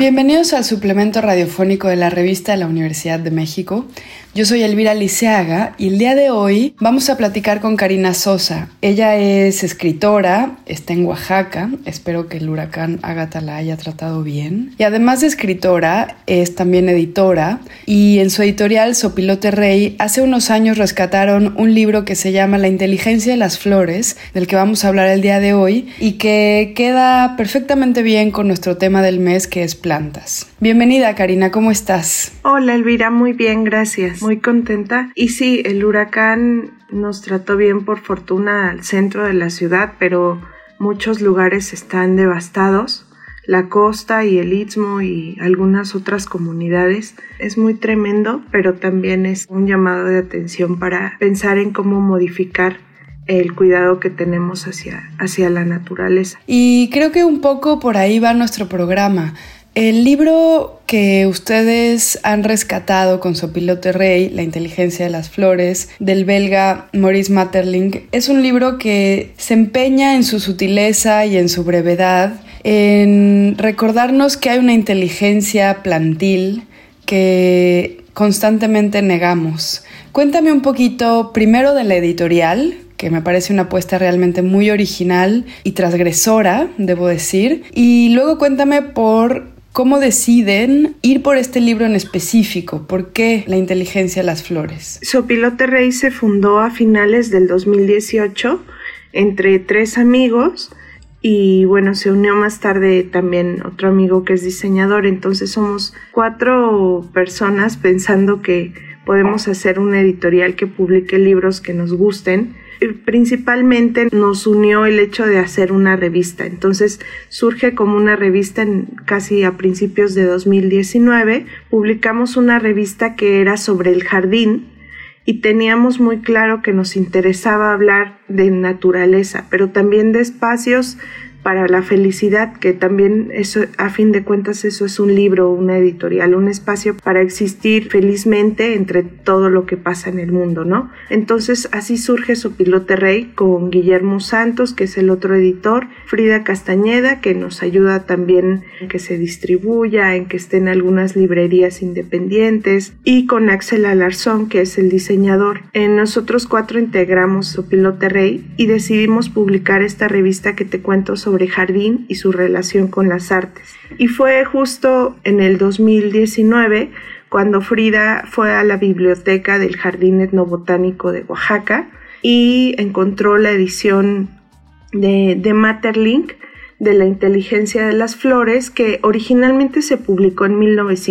Bienvenidos al suplemento radiofónico de la revista de la Universidad de México. Yo soy Elvira Liceaga y el día de hoy vamos a platicar con Karina Sosa. Ella es escritora, está en Oaxaca, espero que el huracán Ágata la haya tratado bien. Y además de escritora, es también editora y en su editorial Sopilote Rey hace unos años rescataron un libro que se llama La inteligencia de las flores, del que vamos a hablar el día de hoy y que queda perfectamente bien con nuestro tema del mes, que es plantas. Bienvenida, Karina, ¿cómo estás? Hola, Elvira, muy bien, gracias. Muy contenta. Y sí, el huracán nos trató bien, por fortuna, al centro de la ciudad, pero muchos lugares están devastados. La costa y el Istmo y algunas otras comunidades. Es muy tremendo, pero también es un llamado de atención para pensar en cómo modificar el cuidado que tenemos hacia la naturaleza. Y creo que un poco por ahí va nuestro programa. El libro que ustedes han rescatado con Sopilote Rey, La inteligencia de las flores, del belga Maurice Maeterlinck, es un libro que se empeña en su sutileza y en su brevedad, en recordarnos que hay una inteligencia plantil que constantemente negamos. Cuéntame un poquito primero de la editorial, que me parece una apuesta realmente muy original y transgresora, debo decir, y luego cuéntame por ¿cómo deciden ir por este libro en específico? ¿Por qué La inteligencia de las flores? Sopilote Rey se fundó a finales del 2018 entre 3 amigos y bueno, se unió más tarde también otro amigo que es diseñador. Entonces somos 4 personas pensando que podemos hacer una editorial que publique libros que nos gusten. Principalmente nos unió el hecho de hacer una revista. Entonces surge como una revista casi a principios de 2019. Publicamos una revista que era sobre el jardín y teníamos muy claro que nos interesaba hablar de naturaleza, pero también de espacios para la felicidad, que también eso, a fin de cuentas, eso es un libro, una editorial, un espacio para existir felizmente entre todo lo que pasa en el mundo, ¿no? Entonces así surge Sopilote Rey con Guillermo Santos, que es el otro editor, Frida Castañeda, que nos ayuda también en que se distribuya, en que esté en algunas librerías independientes, y con Axel Alarzón, que es el diseñador. Nosotros 4 integramos Sopilote Rey y decidimos publicar esta revista que te cuento sobre jardín y su relación con las artes. Y fue justo en el 2019 cuando Frida fue a la biblioteca del Jardín Etnobotánico de Oaxaca y encontró la edición de Maeterlinck de La inteligencia de las flores, que originalmente se publicó en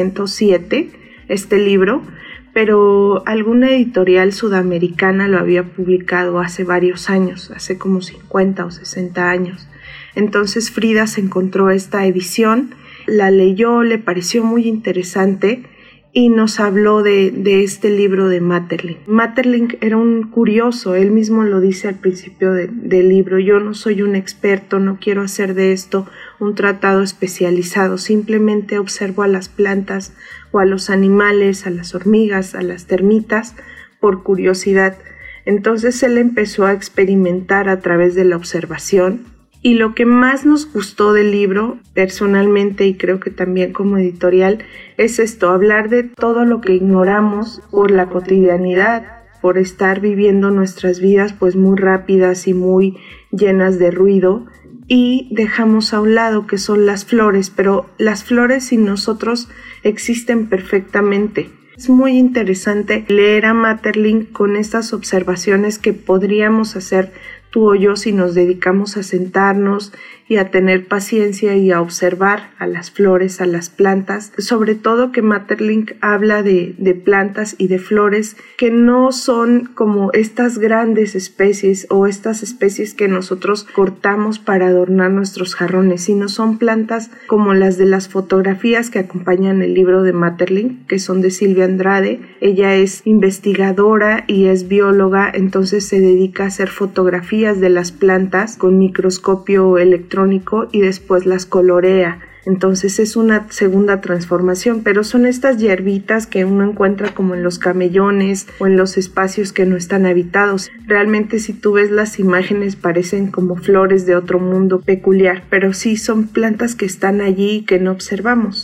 1907, este libro, pero alguna editorial sudamericana lo había publicado hace varios años, hace como 50 o 60 años. Entonces Frida se encontró esta edición, la leyó, le pareció muy interesante y nos habló de este libro de Maeterlinck. Maeterlinck era un curioso, él mismo lo dice al principio del libro: yo no soy un experto, no quiero hacer de esto un tratado especializado, simplemente observo a las plantas o a los animales, a las hormigas, a las termitas, por curiosidad. Entonces él empezó a experimentar a través de la observación. Y lo que más nos gustó del libro, personalmente y creo que también como editorial, es esto: hablar de todo lo que ignoramos por la cotidianidad, por estar viviendo nuestras vidas pues muy rápidas y muy llenas de ruido, y dejamos a un lado que son las flores, pero las flores sin nosotros existen perfectamente. Es muy interesante leer a Maeterlinck con estas observaciones que podríamos hacer tú o yo si nos dedicamos a sentarnos y a tener paciencia y a observar a las flores, a las plantas. Sobre todo que Maeterlinck habla de plantas y de flores que no son como estas grandes especies o estas especies que nosotros cortamos para adornar nuestros jarrones, sino son plantas como las de las fotografías que acompañan el libro de Maeterlinck, que son de Silvia Andrade. Ella es investigadora y es bióloga, entonces se dedica a hacer fotografías de las plantas con microscopio electrónico y después las colorea. Entonces es una segunda transformación, pero son estas hierbitas que uno encuentra como en los camellones o en los espacios que no están habitados. Realmente si tú ves las imágenes parecen como flores de otro mundo peculiar, pero sí son plantas que están allí y que no observamos.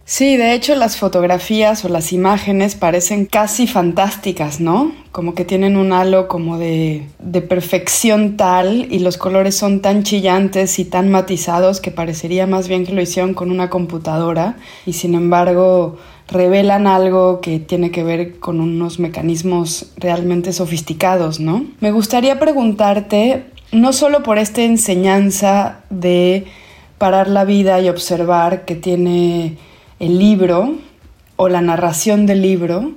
Sí, de hecho las fotografías o las imágenes parecen casi fantásticas, ¿no? Como que tienen un halo como de perfección tal y los colores son tan chillantes y tan matizados que parecería más bien que lo hicieron con una computadora y sin embargo revelan algo que tiene que ver con unos mecanismos realmente sofisticados, ¿no? Me gustaría preguntarte, no solo por esta enseñanza de parar la vida y observar que tiene el libro o la narración del libro,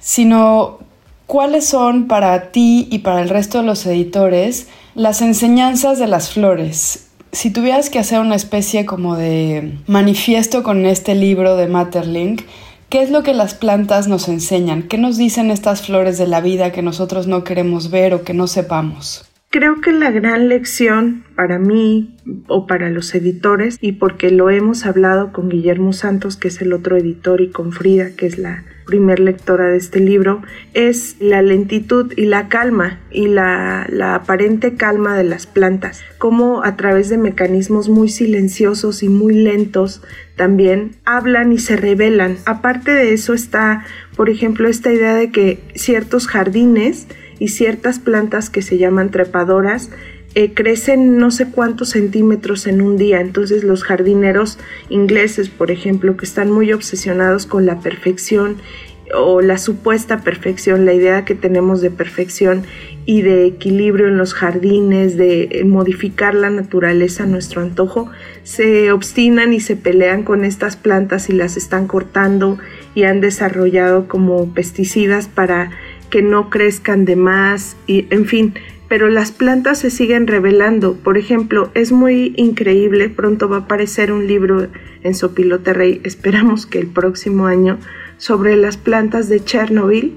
sino cuáles son para ti y para el resto de los editores las enseñanzas de las flores. Si tuvieras que hacer una especie como de manifiesto con este libro de Maeterlinck, ¿qué es lo que las plantas nos enseñan? ¿Qué nos dicen estas flores de la vida que nosotros no queremos ver o que no sepamos? Creo que la gran lección para mí o para los editores, y porque lo hemos hablado con Guillermo Santos, que es el otro editor, y con Frida, que es la primer lectora de este libro, es la lentitud y la calma y la aparente calma de las plantas, cómo a través de mecanismos muy silenciosos y muy lentos también hablan y se revelan. Aparte de eso está, por ejemplo, esta idea de que ciertos jardines y ciertas plantas que se llaman trepadoras crecen no sé cuántos centímetros en un día. Entonces los jardineros ingleses, por ejemplo, que están muy obsesionados con la perfección o la supuesta perfección, la idea que tenemos de perfección y de equilibrio en los jardines, de modificar la naturaleza a nuestro antojo, se obstinan y se pelean con estas plantas y las están cortando y han desarrollado como pesticidas para que no crezcan de más, y en fin, pero las plantas se siguen revelando. Por ejemplo, es muy increíble, pronto va a aparecer un libro en Sopilote Rey, esperamos que el próximo año, sobre las plantas de Chernobyl,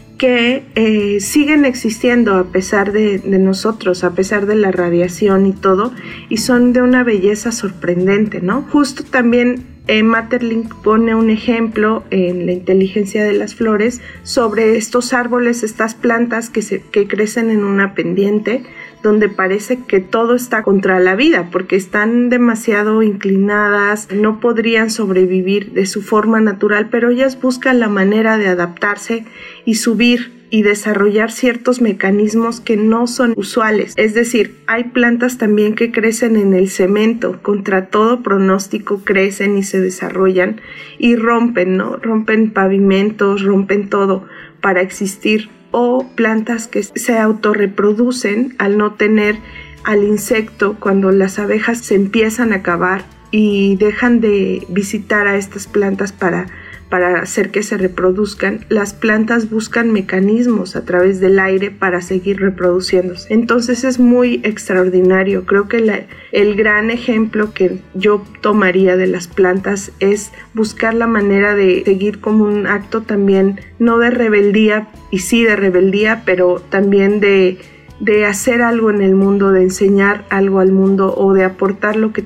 que siguen existiendo a pesar de nosotros, a pesar de la radiación y todo, y son de una belleza sorprendente, ¿no? Justo también Maeterlinck pone un ejemplo en La inteligencia de las flores sobre estos árboles, estas plantas que crecen en una pendiente donde parece que todo está contra la vida porque están demasiado inclinadas, no podrían sobrevivir de su forma natural, pero ellas buscan la manera de adaptarse y subir y desarrollar ciertos mecanismos que no son usuales. Es decir, hay plantas también que crecen en el cemento, contra todo pronóstico crecen y se desarrollan y rompen, ¿no? Rompen pavimentos, rompen todo para existir. O plantas que se autorreproducen al no tener al insecto cuando las abejas se empiezan a acabar y dejan de visitar a estas plantas para hacer que se reproduzcan. Las plantas buscan mecanismos a través del aire para seguir reproduciéndose. Entonces es muy extraordinario. Creo que el gran ejemplo que yo tomaría de las plantas es buscar la manera de seguir como un acto también, no de rebeldía, y sí de rebeldía, pero también de hacer algo en el mundo, de enseñar algo al mundo o de aportar lo que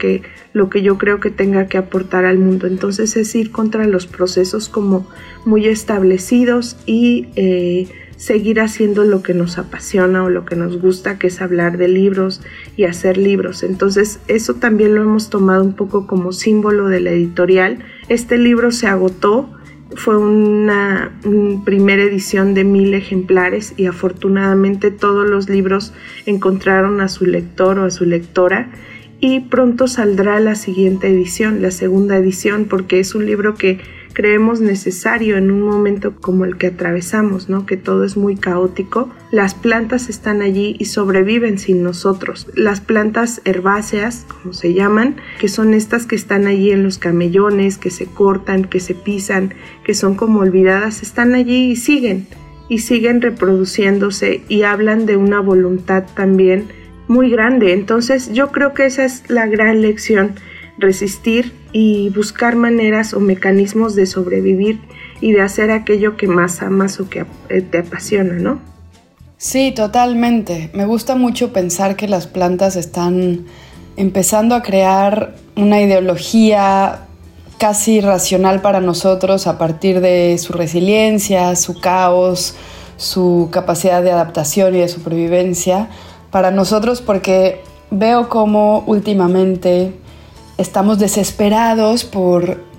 yo creo que tenga que aportar al mundo. Entonces es ir contra los procesos como muy establecidos y seguir haciendo lo que nos apasiona o lo que nos gusta, que es hablar de libros y hacer libros. Entonces eso también lo hemos tomado un poco como símbolo de la editorial. Este libro se agotó. Fue una primera edición de 1000 ejemplares y afortunadamente todos los libros encontraron a su lector o a su lectora, y pronto saldrá la siguiente edición, la segunda edición, porque es un libro que creemos necesario en un momento como el que atravesamos, ¿no? Que todo es muy caótico. Las plantas están allí y sobreviven sin nosotros. Las plantas herbáceas, como se llaman, que son estas que están allí en los camellones, que se cortan, que se pisan, que son como olvidadas, están allí y siguen reproduciéndose y hablan de una voluntad también muy grande. Entonces yo creo que esa es la gran lección: resistir y buscar maneras o mecanismos de sobrevivir y de hacer aquello que más amas o que te apasiona, ¿no? Sí, totalmente. Me gusta mucho pensar que las plantas están empezando a crear una ideología casi racional para nosotros a partir de su resiliencia, su caos, su capacidad de adaptación y de supervivencia para nosotros, porque veo cómo últimamente estamos desesperados por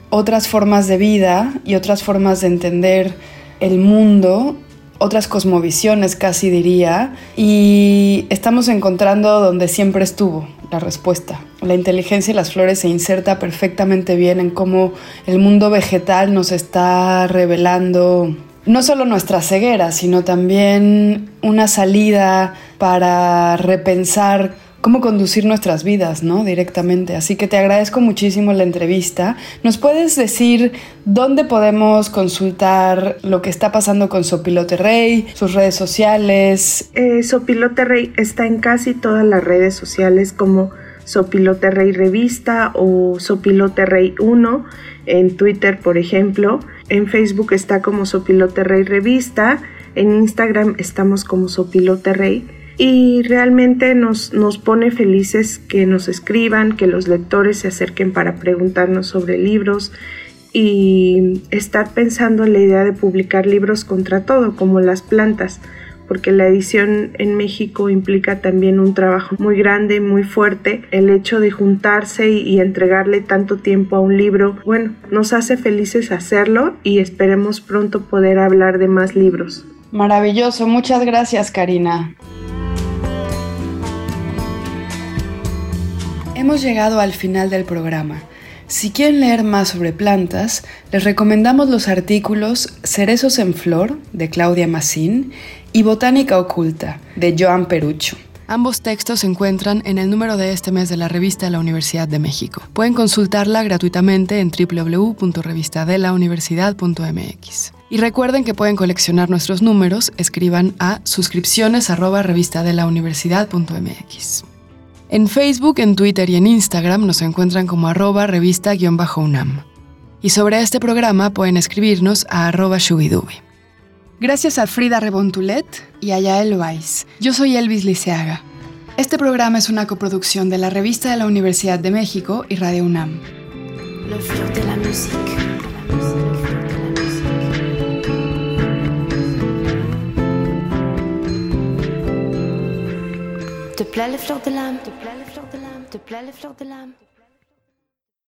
otras formas de vida y otras formas de entender el mundo, otras cosmovisiones casi diría, y estamos encontrando donde siempre estuvo la respuesta. La inteligencia y las flores se inserta perfectamente bien en cómo el mundo vegetal nos está revelando no solo nuestra ceguera, sino también una salida para repensar cómo conducir nuestras vidas, ¿no? Directamente. Así que te agradezco muchísimo la entrevista. ¿Nos puedes decir dónde podemos consultar lo que está pasando con Sopilote Rey, sus redes sociales? Sopilote Rey está en casi todas las redes sociales como Sopilote Rey Revista o Sopilote Rey 1, en Twitter, por ejemplo. En Facebook está como Sopilote Rey Revista, en Instagram estamos como Sopilote Rey. Y realmente nos pone felices que nos escriban, que los lectores se acerquen para preguntarnos sobre libros y estar pensando en la idea de publicar libros contra todo, como las plantas, porque la edición en México implica también un trabajo muy grande, muy fuerte. El hecho de juntarse y entregarle tanto tiempo a un libro, bueno, nos hace felices hacerlo y esperemos pronto poder hablar de más libros. Maravilloso, muchas gracias, Karina. Hemos llegado al final del programa. Si quieren leer más sobre plantas, les recomendamos los artículos Cerezos en Flor, de Claudia Massín, y Botánica Oculta, de Joan Perucho. Ambos textos se encuentran en el número de este mes de la revista de la Universidad de México. Pueden consultarla gratuitamente en www.revistadelauniversidad.mx. Y recuerden que pueden coleccionar nuestros números, escriban a suscripciones@revistadelauniversidad.mx. En Facebook, en Twitter y en Instagram nos encuentran como @revista_UNAM. Y sobre este programa pueden escribirnos a @shubidubi. Gracias a Frida Rebontulet y a Yael Weiss. Yo soy Elvis Liceaga. Este programa es una coproducción de la Revista de la Universidad de México y Radio UNAM. Le fleur de la musique. Te plaît les fleurs de l'âme, te plaît les fleurs de l'âme, te plaît les fleurs de l'âme.